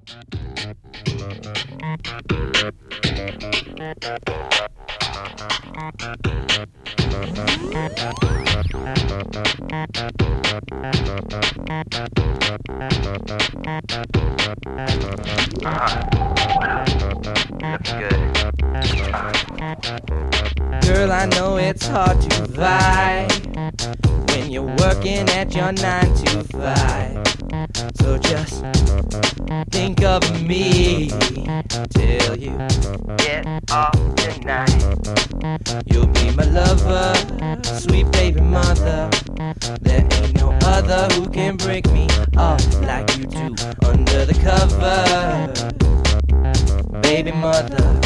Looks good. Girl, I know it's hard to fight when you're working at your 9 to 5. So just think of me till you get off tonight. You'll be my lover, sweet baby mother. There ain't no other who can break me off like you do under the cover. Baby mother,